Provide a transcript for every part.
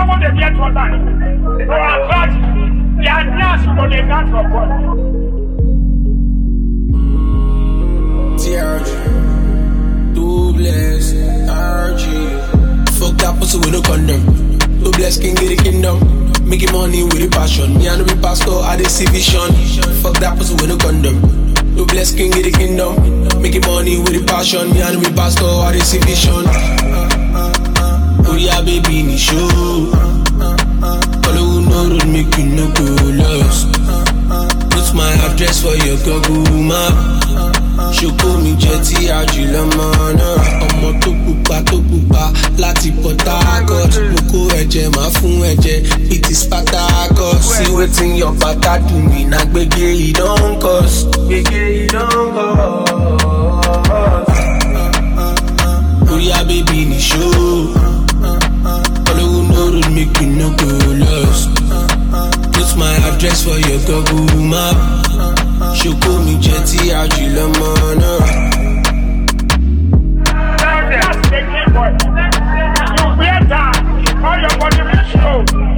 don't want to get what I need. So I'm glad they are nice for the dance for God. TRG, Doubles, RG. Fuck that pussy with no condom. Doubles can get the kingdom. Making money with the passion. Me and the pastor, I see vision. Fuck that pussy with no condom. Doubles can get the kingdom. Making money with the passion. Me and the pastor, I see vision. Oh yeah, baby, in the show. All who know don't make you no go lost. Put my address for your Google map. Ṣoko mi jẹ́ tí àjùlọ́mọ náà. Ọmọ tó pupa láti Port Harcourt. Mo kó ẹ̀jẹ̀ máa fún ẹ̀jẹ̀ bíi ti Spartacus. See wetin your pata do me na gbege e don cause. Gbege e don cause. Oya baby ni show. Olówó no road make you no go lost. Put my address for your Google map. Ṣoko mi jẹ́ tí àjùlọ́mọ náà. You better all your body will show.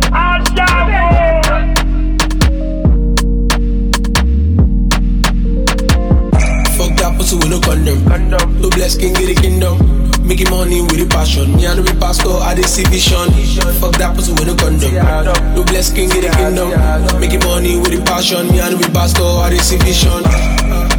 Fuck that pussy with no condom. Doubles can get the kingdom. Making money with the passion. Me and the pastor, I see vision. Fuck that pussy with no condom. Doubles can get the kingdom. Making money with the passion. Me and the pastor, I see vision.